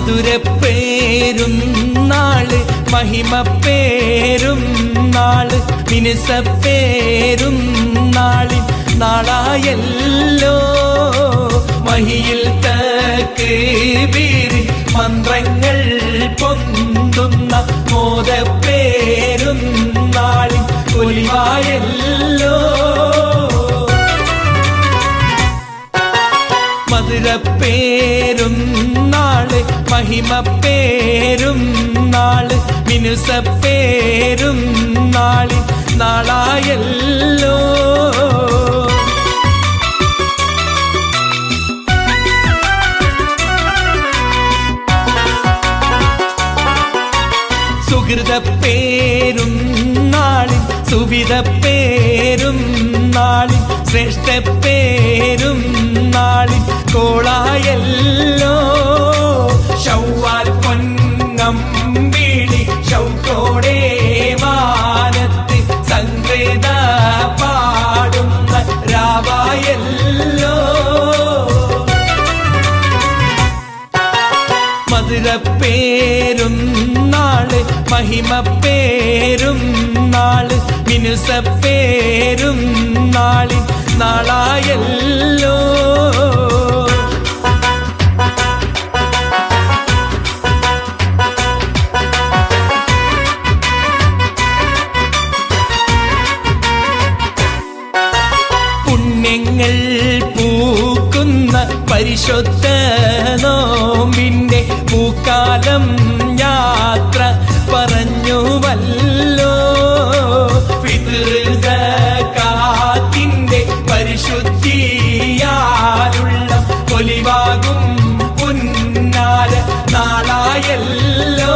മധുരപ്പേരും നാള് മഹിമപ്പേരും നാള് മിനുസപ്പേരും നാളിൽ നാളായല്ലോ മഹിയിൽ തക്ബീർ മന്ത്രങ്ങൾ പൊന്തുന്ന മോദപ്പേരും നാളിൽ ഒലിവായല്ലോ മധുരപ്പേരും നാള് മഹിമപ്പേരും നാള് മിനുസപ്പേരും നാളിൽ നാളായല്ലോ സുഹൃതപ്പേരും നാളിൽ സുവിധപ്പേരും നാളിൽ ശ്രേഷ്ഠപ്പേരും നാളിൽ കോളായല്ലോ ശൗവാൽ പൊന്നമ്പിളി ശൗക്കോടെ വാനത്ത് സംഗീത പാടുന്ന രാവായല്ലോ മധുരപ്പേരും നാള് മഹിമപ്പേരും നാള് മിനുസപ്പേരും നാളിൽ നാളായല്ലോ പുണ്യങ്ങൾ പൂക്കുന്ന പരിശുദ്ധ നോമ്പിന്റെ പൂക്കാലം യാത്ര പറഞ്ഞുവല്ലോ ഫിത്ർ സകാത്തിന്റെ പരിശുദ്ധിയാലുള്ള ഒലിവാകും പുന്നാര നാളായല്ലോ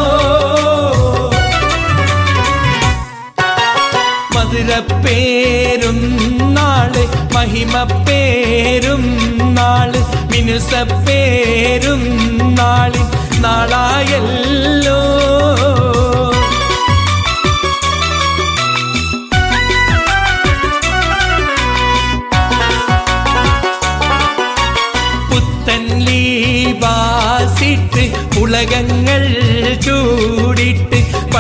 മധുരപ്പേരും നാള് മഹിമപ്പേരും നാള് മിനുസപ്പേരും നാളിൽ നാളായല്ലോ പുത്തൻ ലീബാസിട്ട് ഉലകങ്ങൾ ചൂടിട്ട്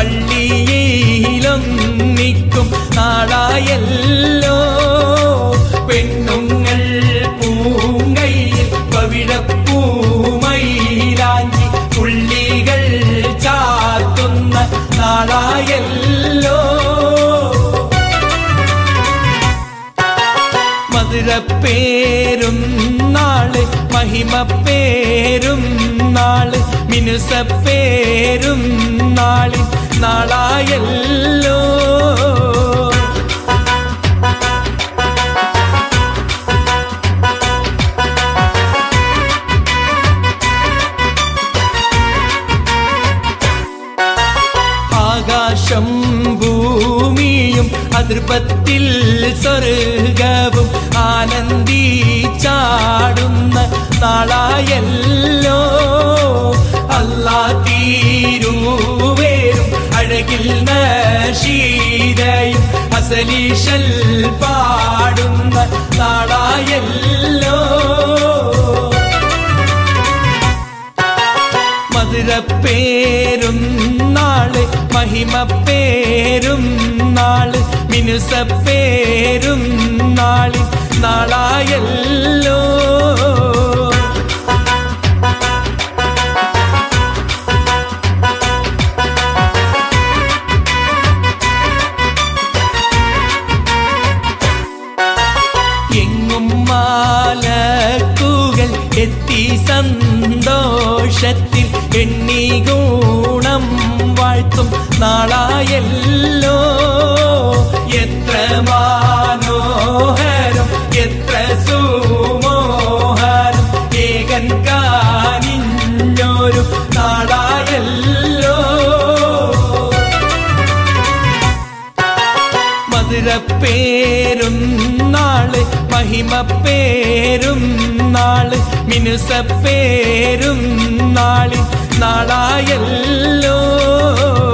പള്ളിയിലൊന്നിക്കും നാളായല്ലോ പെണ്ണുങ്ങൾ പൂങ്കയിൽ പവിഴപ്പൂമൈലാഞ്ചി പുള്ളികൾ ചാർത്തുന്ന നാളായല്ലോ മധുരപ്പേരും നാള് മഹിമപ്പേരും നാള് മിനുസപ്പേരും നാളിൽ നാളായല്ലോ ആകാശം ഭൂമിയും അതിർപ്പത്തിൽ സ്വർഗവും ആനന്ദിച്ചാടുന്ന നാളായല്ലോ അല്ലാ തീരുവേരും അഴകിൽ നശീരയും അസലീശൽ പാടുന്ന നാളായല്ലോ മധുരപ്പേരും നാള് മഹിമപ്പേരും നാള് മിനുസപ്പേരും നാളിൽ നാളായല്ലോ എങ്ങും മാലക്കുകൾ എത്തി സന്തോഷത്തിൽ എണ്ണി ഗുണം വാഴ്ത്തും നാളായല്ലോ എത്ര മനോഹരം എത്ര സുമോഹരം ഏകൻ കാനിഞ്ഞൊരു നാളായല്ലോ മധുരപ്പേരും നാള് മഹിമപ്പേരും നാള് മിനുസപ്പേരും നാളിൽ നാളായല്ലോ